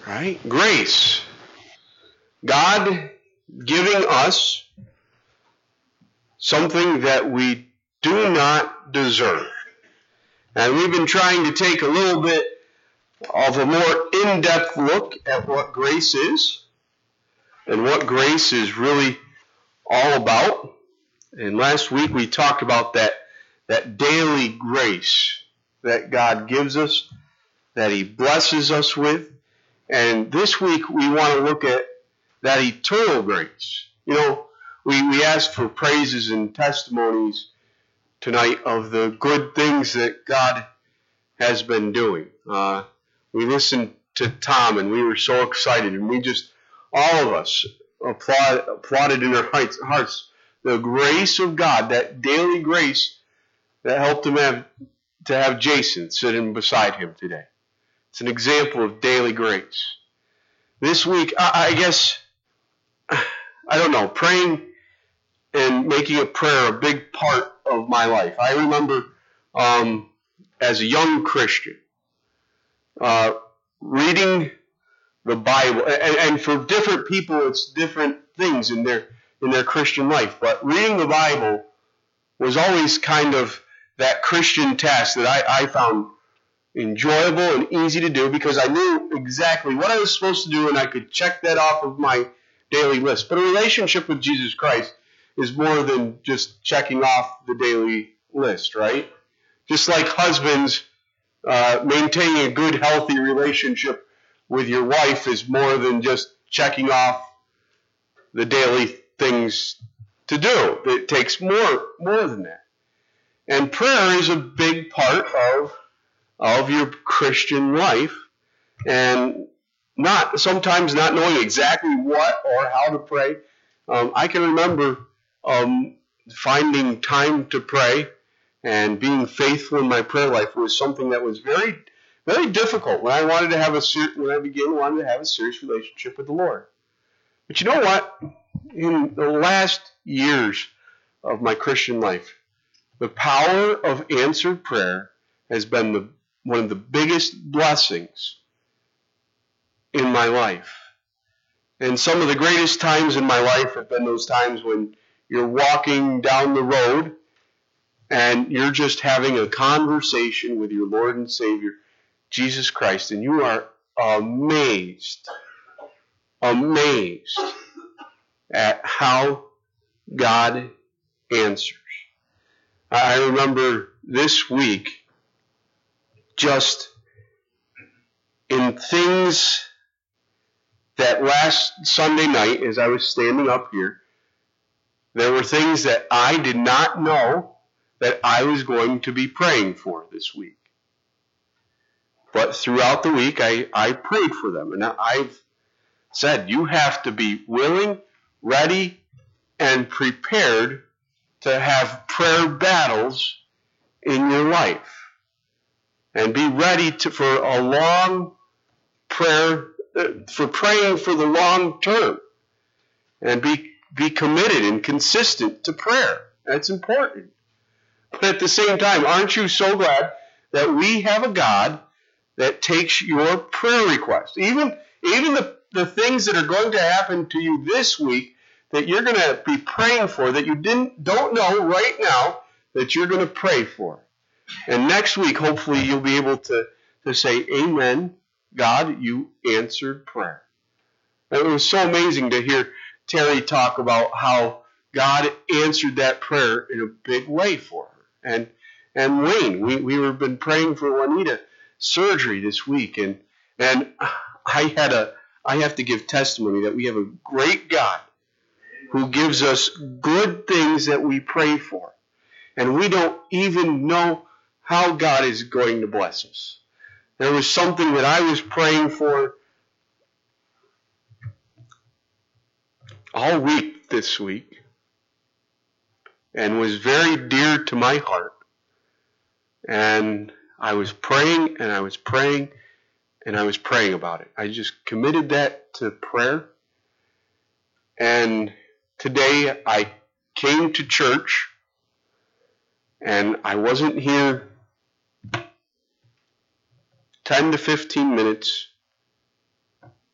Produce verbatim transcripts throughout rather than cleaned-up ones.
Right? Grace. God giving us something that we do not deserve. And we've been trying to take a little bit of a more in-depth look at what grace is and what grace is really all about. And last week we talked about that, that daily grace that God gives us, that He blesses us with. And this week we want to look at that eternal grace. You know, we, we asked for praises and testimonies tonight of the good things that God has been doing. Uh, we listened to Tom and we were so excited, and we just, all of us, applaud, applauded in our hearts the grace of God, that daily grace that helped him have, to have Jason sitting beside him today. It's an example of daily grace. This week, I, I guess, I don't know, praying and making a prayer a big part of my life. I remember um, as a young Christian, uh, reading the Bible, and, and for different people it's different things in their in their Christian life, but reading the Bible was always kind of that Christian task that I, I found enjoyable and easy to do, because I knew exactly what I was supposed to do and I could check that off of my daily list. But a relationship with Jesus Christ is more than just checking off the daily list, right? Just like husbands, uh, maintaining a good, healthy relationship with your wife is more than just checking off the daily things to do. It takes more, more than that. And prayer is a big part of, of your Christian life, and not sometimes not knowing exactly what or how to pray. Um, I can remember um, finding time to pray and being faithful in my prayer life was something that was very, very difficult when I wanted to have a when I began wanted to have a serious relationship with the Lord. But you know what? In the last years of my Christian life, the power of answered prayer has been the, one of the biggest blessings in my life. And some of the greatest times in my life have been those times when you're walking down the road and you're just having a conversation with your Lord and Savior, Jesus Christ, and you are amazed, amazed at how God answers. I remember this week, just in things that last Sunday night, as I was standing up here, there were things that I did not know that I was going to be praying for this week. But throughout the week, I, I prayed for them. And I've said, you have to be willing, ready, and prepared to have prayer battles in your life. And be ready to for a long prayer, for praying for the long term. And be, be committed and consistent to prayer. That's important. But at the same time, aren't you so glad that we have a God that takes your prayer requests? Even, even the, the things that are going to happen to you this week that you're going to be praying for, that you didn't don't know right now that you're going to pray for. And next week, hopefully, you'll be able to, to say, Amen, God, you answered prayer. And it was so amazing to hear Terry talk about how God answered that prayer in a big way for her. And and Wayne, we, we have been praying for Juanita surgery this week. And, and I had a I have to give testimony that we have a great God who gives us good things that we pray for. And we don't even know how God is going to bless us. There was something that I was praying for all week this week and was very dear to my heart. And I was praying and I was praying and I was praying about it. I just committed that to prayer. And today I came to church and I wasn't here ten to fifteen minutes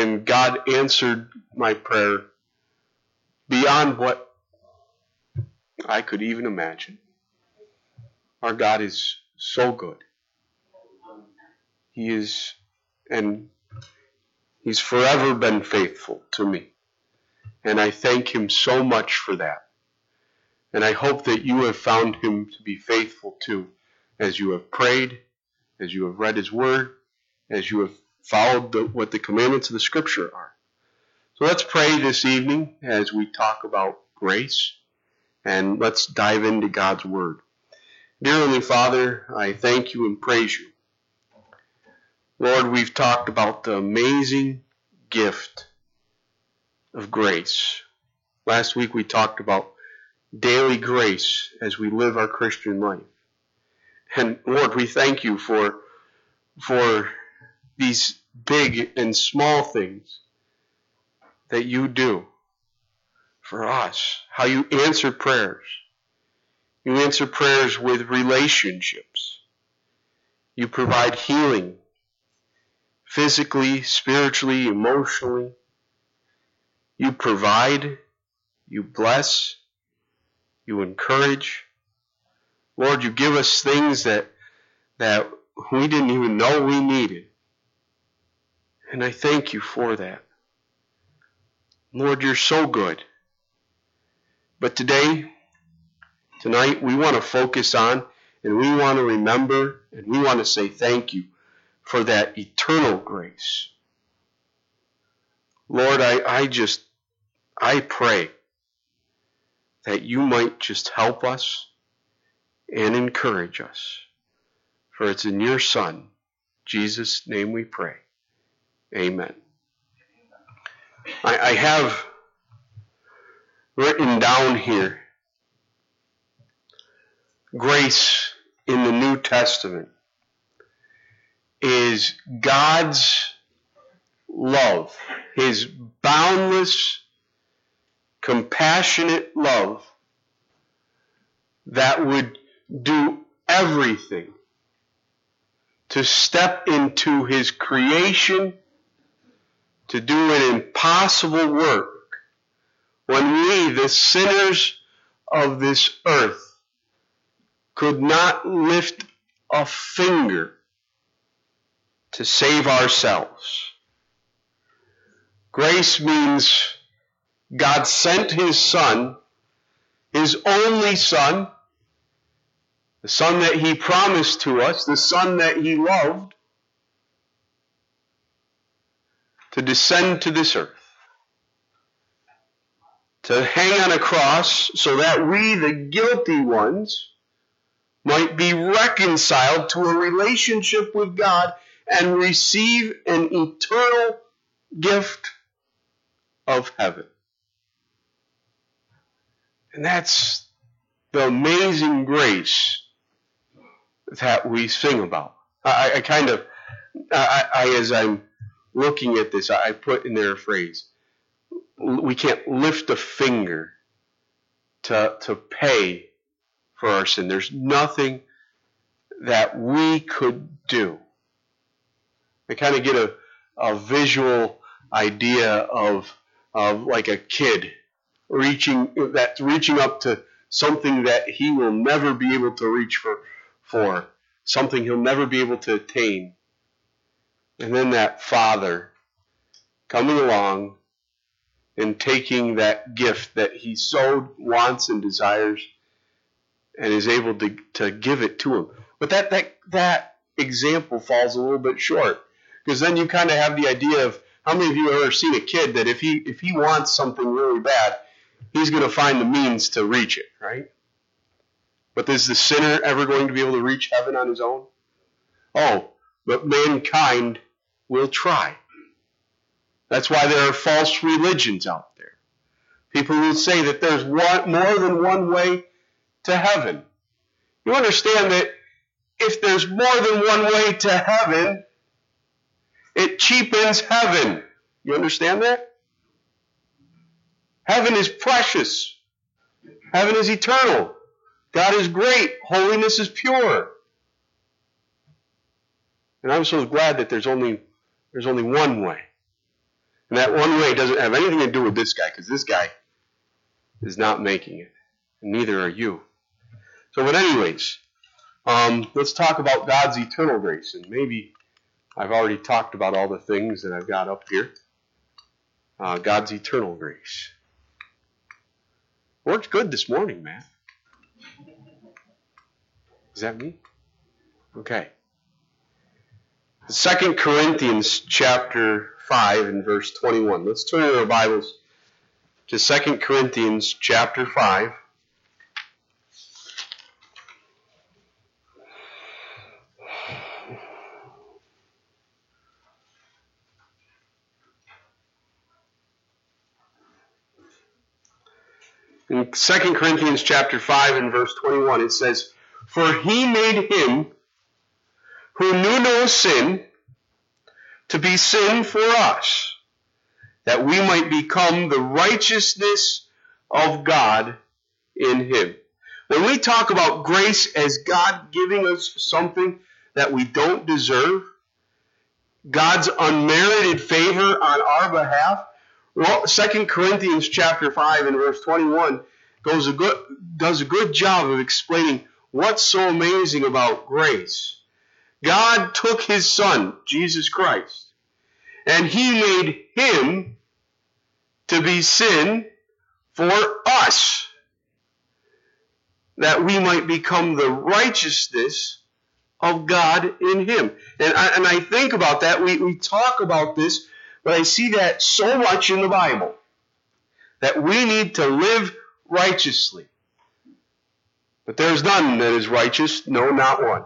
And God answered my prayer beyond what I could even imagine. Our God is so good. He is, and He's forever been faithful to me. And I thank Him so much for that. And I hope that you have found Him to be faithful too, as you have prayed, as you have read His Word, as you have followed the, what the commandments of the Scripture are. So let's pray this evening as we talk about grace, and let's dive into God's Word. Dear Heavenly Father, I thank you and praise you. Lord, we've talked about the amazing gift of grace. Last week we talked about daily grace as we live our Christian life. And Lord, we thank you for, for these big and small things that you do for us. How you answer prayers. You answer prayers with relationships. You provide healing, physically, spiritually, emotionally. You provide, you bless, you encourage. Lord, you give us things that, that we didn't even know we needed. And I thank you for that. Lord, you're so good. But today, tonight, we want to focus on, and we want to remember, and we want to say thank you for that eternal grace. Lord, I, I just, I pray that you might just help us and encourage us. For it's in your Son, Jesus' name we pray. Amen. I, I have written down here, grace in the New Testament is God's love, His boundless, compassionate love that would do everything to step into His creation, to do an impossible work when we, the sinners of this earth, could not lift a finger to save ourselves. Grace means God sent His Son, His only Son, the Son that He promised to us, the Son that He loved, to descend to this earth, to hang on a cross so that we, the guilty ones, might be reconciled to a relationship with God and receive an eternal gift of heaven. And that's the amazing grace that we sing about. I, I kind of, I, I, as I'm looking at this, I put in there a phrase. We can't lift a finger to, to pay for our sin. There's nothing that we could do. I kind of get a, a visual idea of, of like a kid reaching, that's reaching up to something that he will never be able to reach for, for something he'll never be able to attain. And then that father coming along and taking that gift that he so wants and desires and is able to, to give it to him. But that, that, that example falls a little bit short, because then you kind of have the idea of, how many of you have ever seen a kid that if he, if he wants something really bad, he's going to find the means to reach it, right? But is the sinner ever going to be able to reach heaven on his own? Oh, but mankind will try. That's why there are false religions out there. People who say that there's one, more than one way to heaven. You understand that if there's more than one way to heaven, it cheapens heaven. You understand that? Heaven is precious. Heaven is eternal. God is great. Holiness is pure. And I'm so glad that there's only, there's only one way. And that one way doesn't have anything to do with this guy, because this guy is not making it. And neither are you. So, but anyways, um, let's talk about God's eternal grace. And maybe I've already talked about all the things that I've got up here. Uh, God's eternal grace. Worked good this morning, man. Is that me? Okay. Second Corinthians chapter five and verse twenty-one. Let's turn our Bibles to Second Corinthians chapter five. In Second Corinthians chapter five and verse twenty-one, it says, "For he made him who knew no sin to be sin for us, that we might become the righteousness of God in him." When we talk about grace as God giving us something that we don't deserve, God's unmerited favor on our behalf, well, Second Corinthians chapter five and verse twenty-one goes a good, does a good job of explaining what's so amazing about grace. God took his Son, Jesus Christ, and he made him to be sin for us, that we might become the righteousness of God in him. And I, and I think about that. We, we talk about this, but I see that so much in the Bible, that we need to live righteously. But there's none that is righteous, no, not one.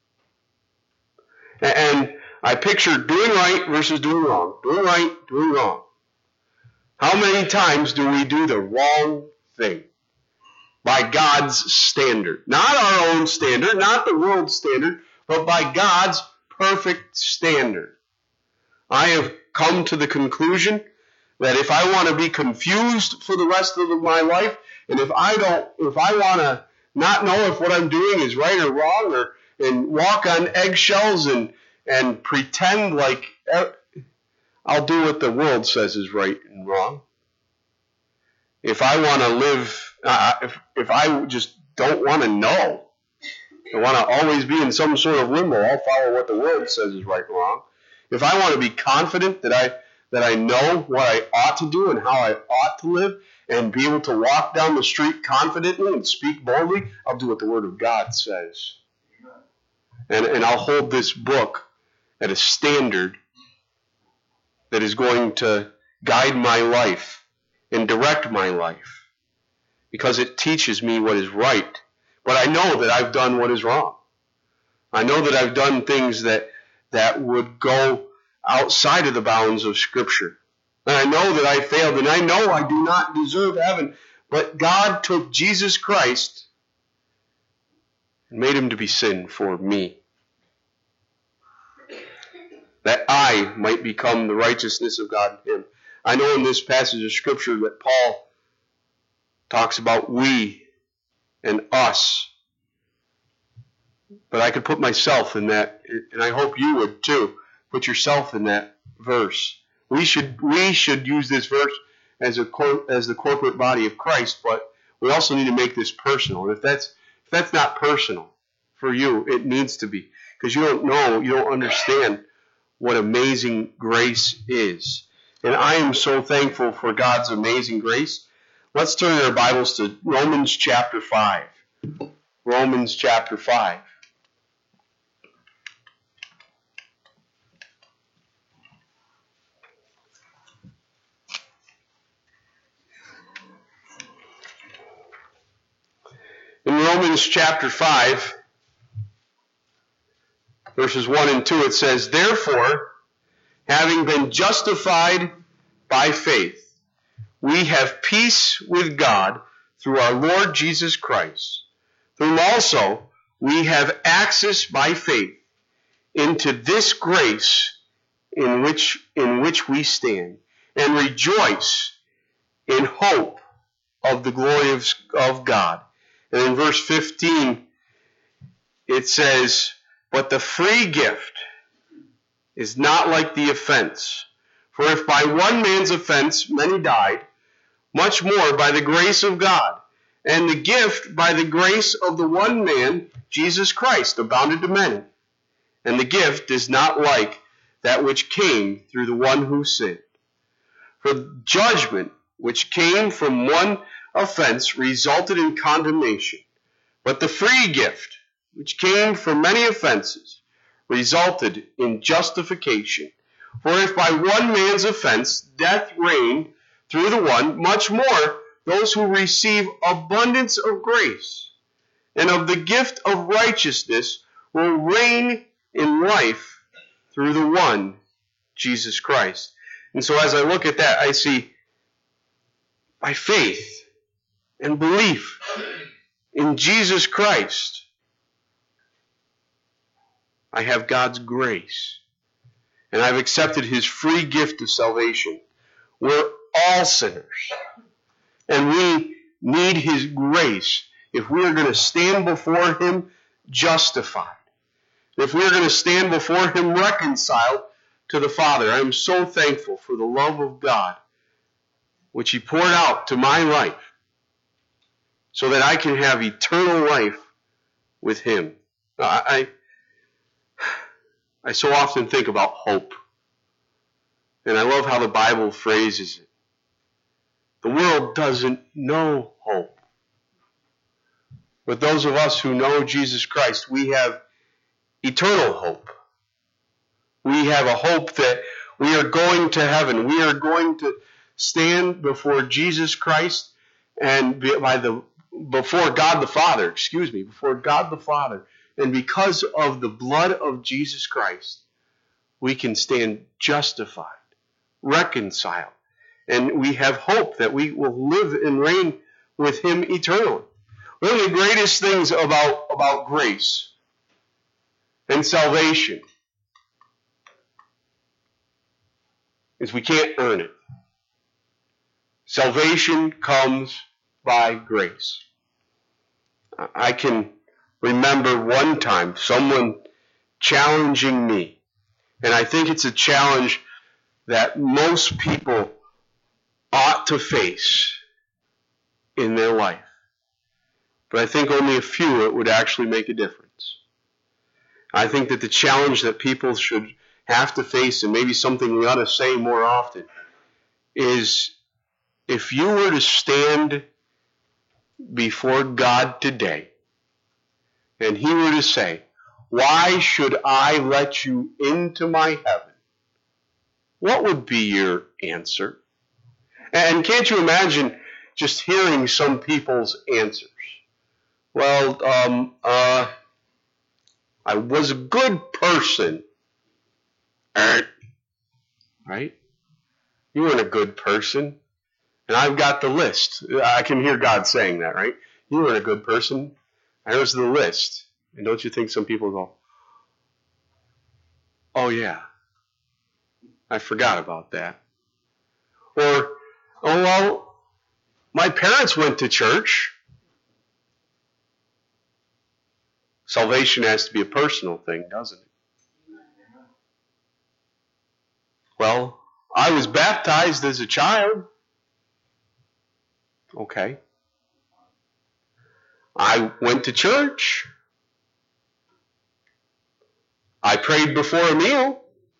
And I picture doing right versus doing wrong. Doing right, doing wrong. How many times do we do the wrong thing? By God's standard. Not our own standard, not the world's standard, but by God's perfect standard. I have come to the conclusion that if I want to be confused for the rest of my life, and if I don't, if I want to not know if what I'm doing is right or wrong, or and walk on eggshells and and pretend like I'll do what the world says is right and wrong. If I want to live, uh, if if I just don't want to know, I want to always be in some sort of limbo, I'll follow what the world says is right and wrong. If I want to be confident that I that I know what I ought to do and how I ought to live, and be able to walk down the street confidently and speak boldly, I'll do what the Word of God says. And, and I'll hold this book at a standard that is going to guide my life and direct my life, because it teaches me what is right. But I know that I've done what is wrong. I know that I've done things that, that would go outside of the bounds of Scripture. And I know that I failed, and I know I do not deserve heaven. But God took Jesus Christ and made him to be sin for me, that I might become the righteousness of God in him. I know in this passage of Scripture that Paul talks about we and us. But I could put myself in that, and I hope you would too. Put yourself in that verse. We should we should use this verse as a cor- as the corporate body of Christ, but we also need to make this personal. And if that's if that's not personal for you, it needs to be, because you don't know, you don't understand what amazing grace is. And I am so thankful for God's amazing grace. Let's turn our Bibles to Romans chapter five. Romans chapter five. In Romans chapter five, verses one and two, it says, "Therefore, having been justified by faith, we have peace with God through our Lord Jesus Christ, whom also we have access by faith into this grace in which, in which we stand, and rejoice in hope of the glory of, of God." And in verse fifteen, it says, "But the free gift is not like the offense. For if by one man's offense many died, much more by the grace of God, and the gift by the grace of the one man, Jesus Christ, abounded to many. And the gift is not like that which came through the one who sinned. For judgment which came from one offense resulted in condemnation, but the free gift which came from many offenses resulted in justification. For if by one man's offense death reigned through the one, much more those who receive abundance of grace and of the gift of righteousness will reign in life through the one, Jesus Christ. And so as I look at that, I see by faith and belief in Jesus Christ, I have God's grace. And I've accepted his free gift of salvation. We're all sinners. And we need his grace if we are going to stand before him justified. If we are going to stand before him reconciled to the Father. I am so thankful for the love of God which he poured out to my life so that I can have eternal life with him. I, I, I so often think about hope. And I love how the Bible phrases it. The world doesn't know hope. But those of us who know Jesus Christ, we have eternal hope. We have a hope that we are going to heaven. We are going to stand before Jesus Christ and by the before God the Father, excuse me, before God the Father. And because of the blood of Jesus Christ, we can stand justified, reconciled, and we have hope that we will live and reign with him eternally. One of the greatest things about, about grace and salvation is we can't earn it. Salvation comes by grace. I can remember one time someone challenging me, and I think it's a challenge that most people ought to face in their life. But I think only a few it would actually make a difference. I think that the challenge that people should have to face, and maybe something we ought to say more often, is if you were to stand before God today, and he were to say, "Why should I let you into my heaven?" what would be your answer? And can't you imagine just hearing some people's answers? Well, um, uh, I was a good person. Right? You weren't a good person. And I've got the list. I can hear God saying that, right? You weren't a good person. There's the list. And don't you think some people go, "Oh yeah, I forgot about that." Or, "Oh well, my parents went to church." Salvation has to be a personal thing, doesn't it? Well, I was baptized as a child. Okay. I went to church. I prayed before a meal.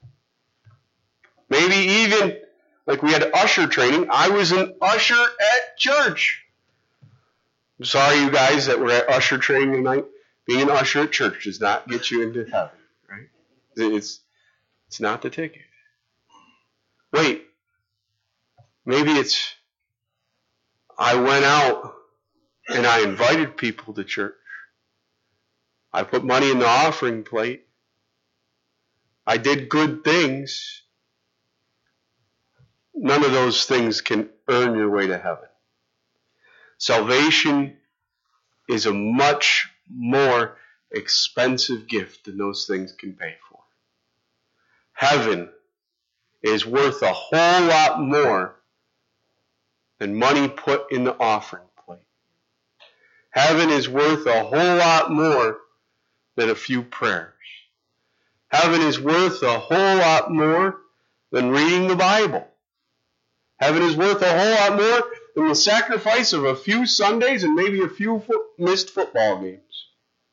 Maybe even, like we had usher training, I was an usher at church. I'm sorry, you guys that were at usher training tonight. Being an usher at church does not get you into heaven, right? It's, it's not the ticket. Wait, maybe it's, I went out and I invited people to church. I put money in the offering plate. I did good things. None of those things can earn your way to heaven. Salvation is a much more expensive gift than those things can pay for. Heaven is worth a whole lot more than money put in the offering plate. Heaven is worth a whole lot more than a few prayers. Heaven is worth a whole lot more than reading the Bible. Heaven is worth a whole lot more than the sacrifice of a few Sundays and maybe a few fo- missed football games.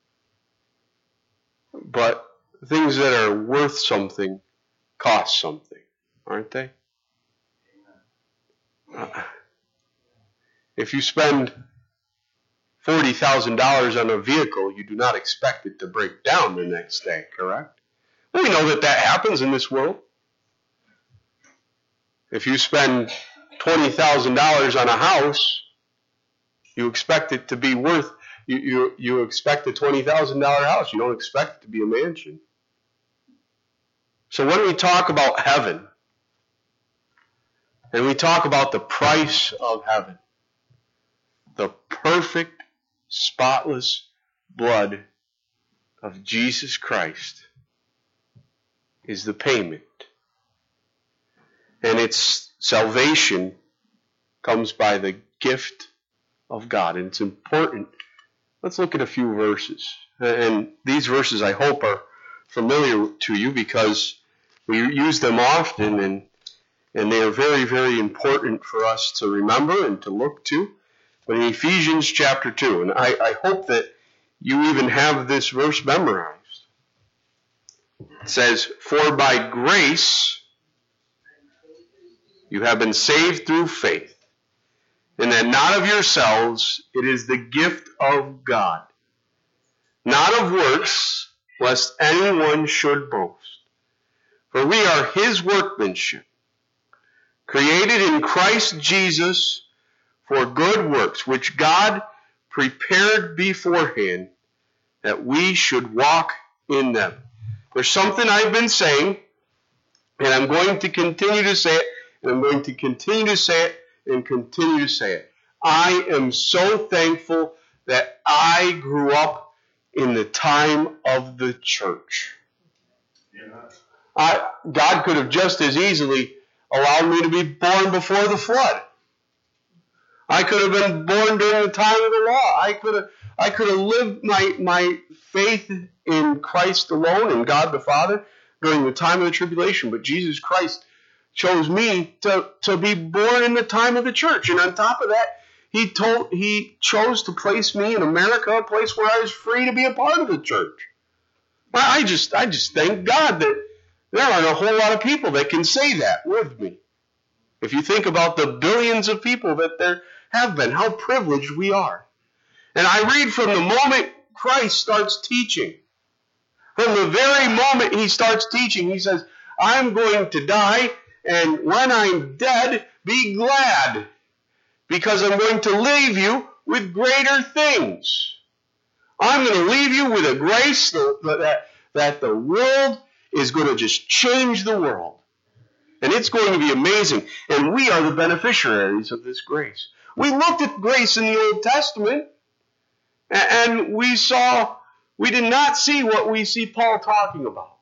But things that are worth something cost something, aren't they? Uh, if you spend forty thousand dollars on a vehicle, you do not expect it to break down the next day, correct? We know that that happens in this world. If you spend twenty thousand dollars on a house, you expect it to be worth, you, you, you expect a twenty thousand dollars house. You don't expect it to be a mansion. So when we talk about heaven, and we talk about the price of heaven, the perfect, spotless blood of Jesus Christ is the payment. And its salvation comes by the gift of God. And it's important. Let's look at a few verses. And these verses, I hope, are familiar to you because we use them often, and, and they are very, very important for us to remember and to look to. But in Ephesians chapter two, and I, I hope that you even have this verse memorized. It says, "For by grace you have been saved through faith, and that not of yourselves, it is the gift of God, not of works, lest anyone should boast. For we are his workmanship, created in Christ Jesus for good works, which God prepared beforehand that we should walk in them." There's something I've been saying, and I'm going to continue to say it, and I'm going to continue to say it, and continue to say it. I am so thankful that I grew up in the time of the church. I, God could have just as easily allowed me to be born before the flood. I could have been born during the time of the law. I could have, I could have lived my, my faith in Christ alone, in God the Father, during the time of the tribulation. But Jesus Christ chose me to, to be born in the time of the church. And on top of that, he told he chose to place me in America, a place where I was free to be a part of the church. I just I just thank God that there aren't a whole lot of people that can say that with me. If you think about the billions of people that there have been, how privileged we are. And I read from the moment Christ starts teaching. From the very moment he starts teaching, he says, "I'm going to die, and when I'm dead, be glad, because I'm going to leave you with greater things. I'm going to leave you with a grace that, that the world is going to just change the world. And it's going to be amazing. And we are the beneficiaries of this grace." We looked at grace in the Old Testament, and we saw, we did not see what we see Paul talking about.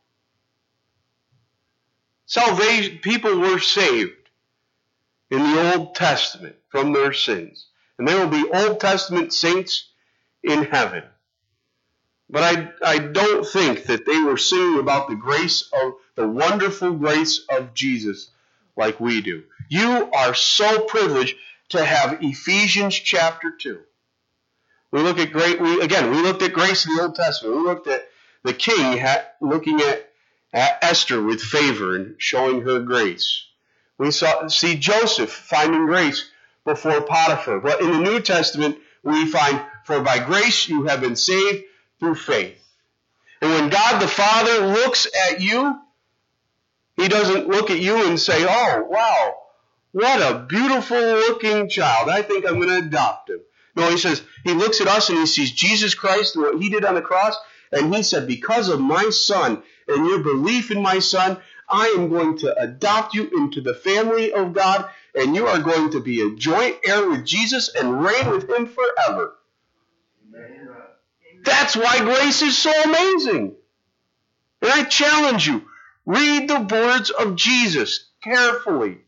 Salvation, people were saved in the Old Testament from their sins. And there will be Old Testament saints in heaven. But I, I don't think that they were singing about the grace of, the wonderful grace of Jesus like we do. You are so privileged to have Ephesians chapter two. We look at great, we, again, we looked at grace in the Old Testament. We looked at the king ha, looking at, at Esther with favor and showing her grace. We saw, see Joseph finding grace before Potiphar. But in the New Testament, we find, "For by grace you have been saved through faith." And when God the Father looks at you, he doesn't look at you and say, "Oh, wow, what a beautiful looking child. I think I'm going to adopt him." No, he says, he looks at us and he sees Jesus Christ and what he did on the cross, and he said, "Because of my son and your belief in my son, I am going to adopt you into the family of God, and you are going to be a joint heir with Jesus and reign with him forever." Amen. That's why grace is so amazing. And I challenge you, read the words of Jesus carefully.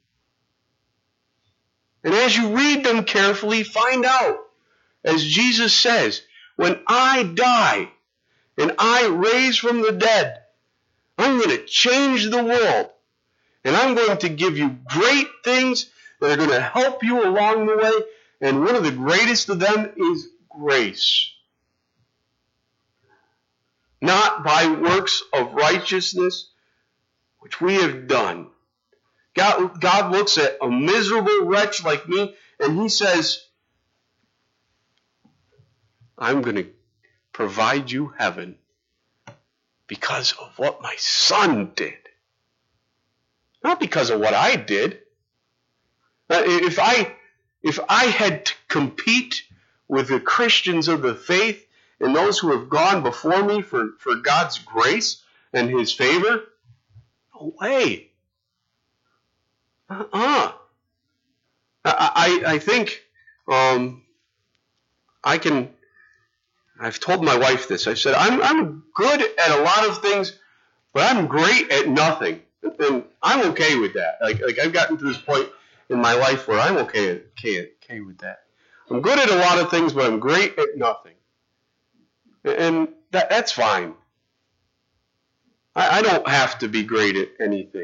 And as you read them carefully, find out, as Jesus says, when I die and I raise from the dead, I'm going to change the world. And I'm going to give you great things that are going to help you along the way. And one of the greatest of them is grace. Not by works of righteousness, which we have done. God, God looks at a miserable wretch like me, and he says, I'm going to provide you heaven because of what my son did. Not because of what I did. If I, if I had to compete with the Christians of the faith and those who have gone before me for, for God's grace and his favor, no way. Uh-uh. I, I think um, I can, I've told my wife this. I've said, I'm, I'm good at a lot of things, but I'm great at nothing. And I'm okay with that. Like, like I've gotten to this point in my life where I'm okay, okay, okay with that. I'm good at a lot of things, but I'm great at nothing. And that, that's fine. I, I don't have to be great at anything.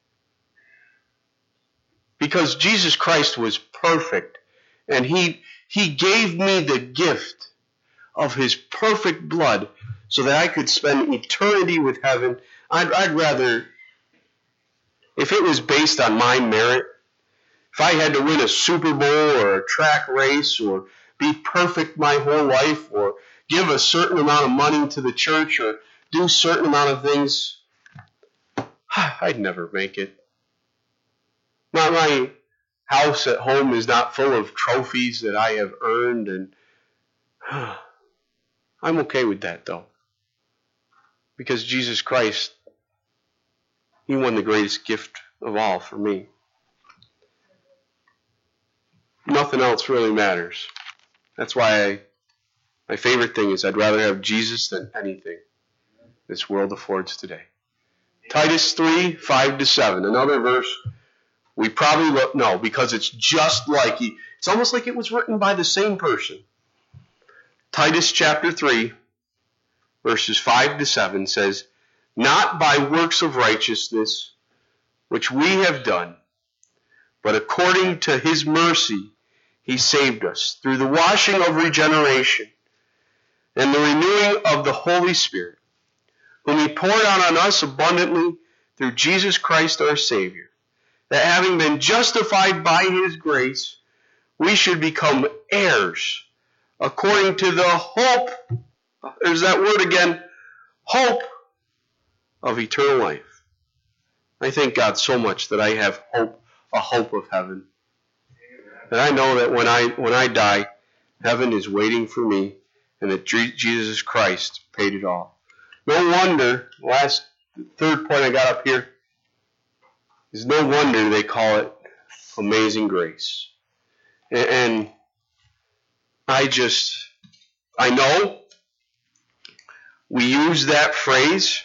Because Jesus Christ was perfect, and he, he gave me the gift of his perfect blood so that I could spend eternity with heaven. I'd, I'd rather, if it was based on my merit, if I had to win a Super Bowl or a track race or be perfect my whole life or give a certain amount of money to the church or do a certain amount of things, I'd never make it. Not my house at home is not full of trophies that I have earned, and I'm okay with that though. Because Jesus Christ, he won the greatest gift of all for me. Nothing else really matters. That's why I, my favorite thing is I'd rather have Jesus than anything this world affords today. Titus three, five to seven, another verse we probably look, no, because it's just like, he, it's almost like it was written by the same person. Titus chapter three, verses five to seven says, not by works of righteousness, which we have done, but according to his mercy, he saved us through the washing of regeneration and the renewing of the Holy Spirit, whom he poured out on us abundantly through Jesus Christ our Savior, that having been justified by his grace, we should become heirs according to the hope, there's that word again, hope of eternal life. I thank God so much that I have hope, a hope of heaven. That I know that when I when I die, heaven is waiting for me, and that Jesus Christ paid it all. No wonder, last third point I got up here, is no wonder they call it amazing grace. And, and I just, I know we use that phrase.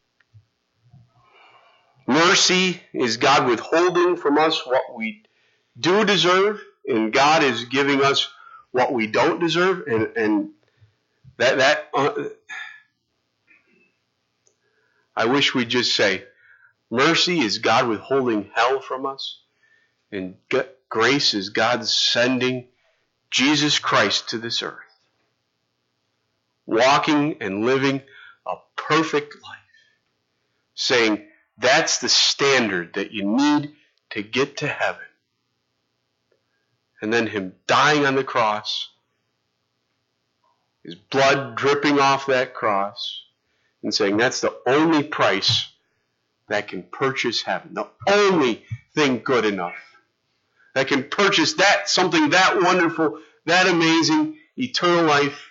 Mercy is God withholding from us what we do deserve, and God is giving us what we don't deserve, and, and that that uh, I wish we'd just say, mercy is God withholding hell from us, and grace is God sending Jesus Christ to this earth, walking and living a perfect life, saying that's the standard that you need to get to heaven. And then him dying on the cross, his blood dripping off that cross, and saying that's the only price that can purchase heaven, the only thing good enough that can purchase that, something that wonderful, that amazing, eternal life.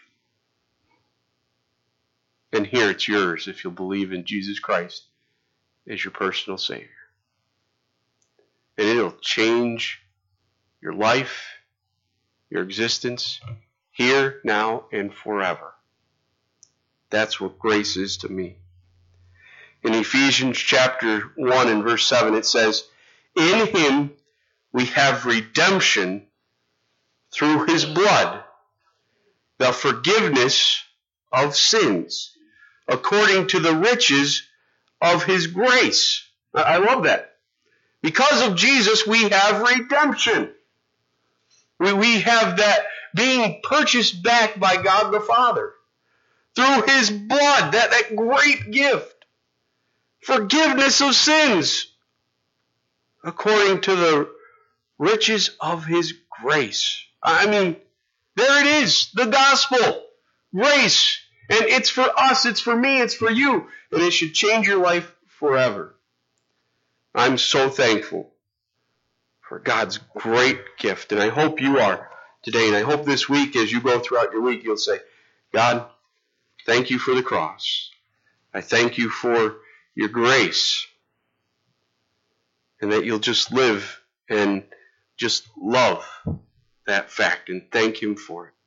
And here it's yours if you'll believe in Jesus Christ as your personal Savior. And it'll change your life, your existence, here, now, and forever. That's what grace is to me. In Ephesians chapter one and verse seven, it says, in him we have redemption through his blood, the forgiveness of sins, according to the riches of his grace. I love that. Because of Jesus, we have redemption. We, we have that being purchased back by God the Father through his blood, that, that great gift. Forgiveness of sins according to the riches of his grace. I mean, there it is, the gospel, grace. And it's for us, it's for me, it's for you. And it should change your life forever. I'm so thankful for God's great gift. And I hope you are today. And I hope this week, as you go throughout your week, you'll say, God, thank you for the cross. I thank you for your grace. And that you'll just live and just love that fact and thank him for it.